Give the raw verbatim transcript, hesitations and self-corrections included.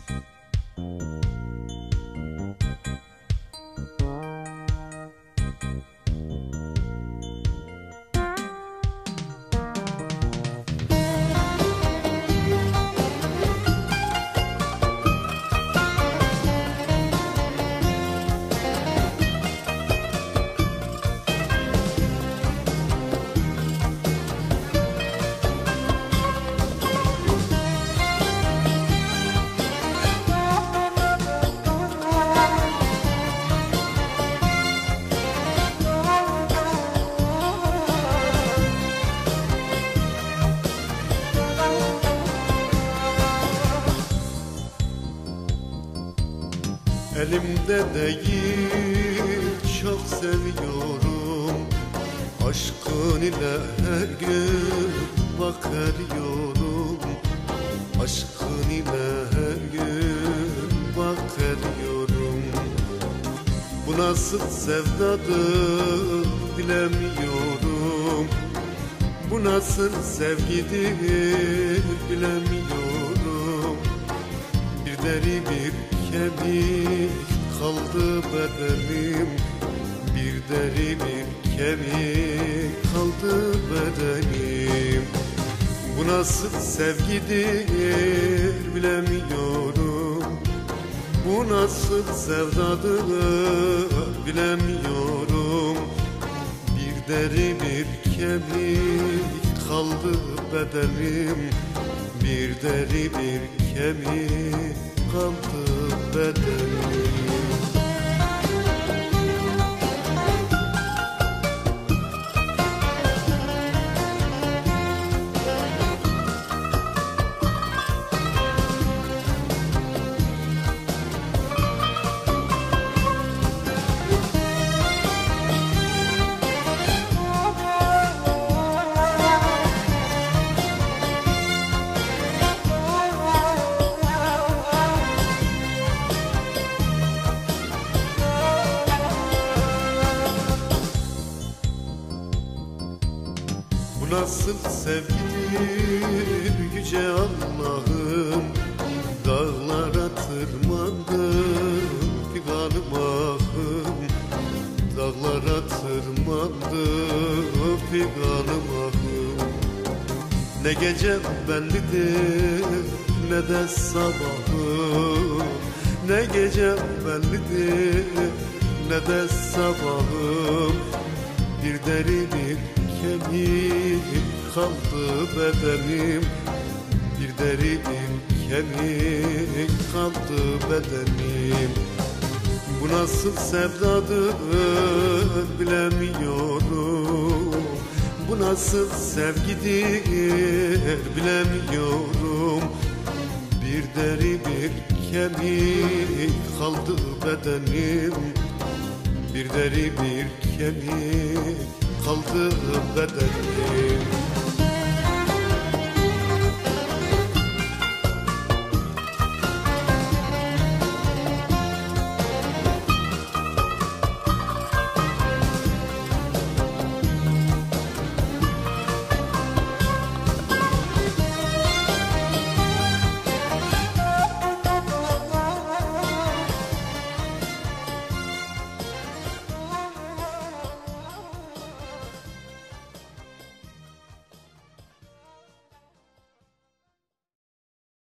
Elimde değil, çok seviyorum. Aşkın ile her gün bak eriyorum. Aşkın ile her gün bak eriyorum. Bu nasıl sevdadır bilemiyorum. Bu nasıl sevgidir bilemiyorum. Bir deri bir kemik kaldı bedenim, bir deri bir kemik kaldı bedenim. Bu nasıl sevgidir bilemiyorum. Bu nasıl sevdadır bilemiyorum. Bir deri bir kemik kaldı bedenim, bir deri bir kemik kaldı bedenim. Bu nasıl sevgidir yüce Allah'ım. Dağlara tırmandım figanım ahım. Dağlara tırmandım figanım ahım. Ne gecem bellidir ne de sabahım. Ne gecem bellidir ne de sabahım. Bir deri bir kemik kaldı bedenim, bir deri bir kemik kaldı bedenim. Bu nasıl sevdadır bilemiyorum. Bu nasıl sevgidir bilemiyorum. Bir deri bir kemik kaldı bedenim, bir deri bir kemik kaldı bedenim.